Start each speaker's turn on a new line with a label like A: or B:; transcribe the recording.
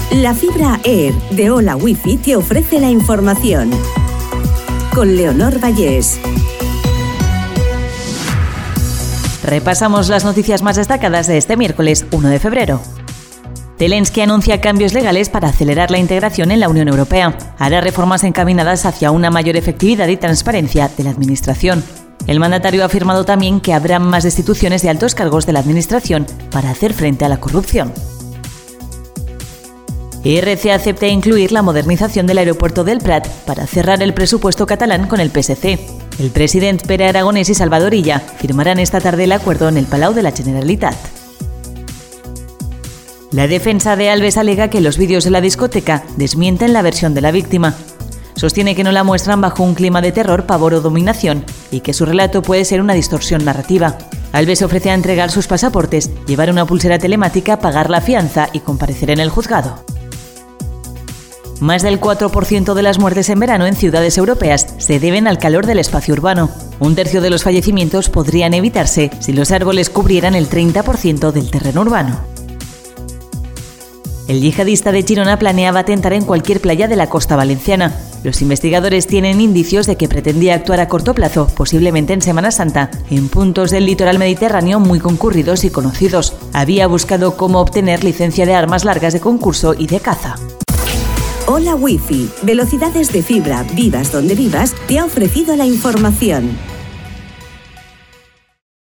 A: La fibra Air de Hola Wifi te ofrece la información. Con Leonor Vallés.
B: Repasamos las noticias más destacadas de este miércoles 1 de febrero. Zelensky anuncia cambios legales para acelerar la integración en la Unión Europea. Hará reformas encaminadas hacia una mayor efectividad y transparencia de la administración. El mandatario ha afirmado también que habrá más destituciones de altos cargos de la administración para hacer frente a la corrupción. ERC acepta incluir la modernización del aeropuerto del Prat para cerrar el presupuesto catalán con el PSC. El presidente Pere Aragonès y Salvador Illa firmarán esta tarde el acuerdo en el Palau de la Generalitat. La defensa de Alves alega que los vídeos de la discoteca desmienten la versión de la víctima. Sostiene que no la muestran bajo un clima de terror, pavor o dominación y que su relato puede ser una distorsión narrativa. Alves se ofrece a entregar sus pasaportes, llevar una pulsera telemática, pagar la fianza y comparecer en el juzgado. Más del 4% de las muertes en verano en ciudades europeas se deben al calor del espacio urbano. Un tercio de los fallecimientos podrían evitarse si los árboles cubrieran el 30% del terreno urbano. El yihadista de Girona planeaba atentar en cualquier playa de la costa valenciana. Los investigadores tienen indicios de que pretendía actuar a corto plazo, posiblemente en Semana Santa, en puntos del litoral mediterráneo muy concurridos y conocidos. Había buscado cómo obtener licencia de armas largas de concurso y de caza.
A: Hola Wifi, velocidades de fibra, vivas donde vivas, te ha ofrecido la información.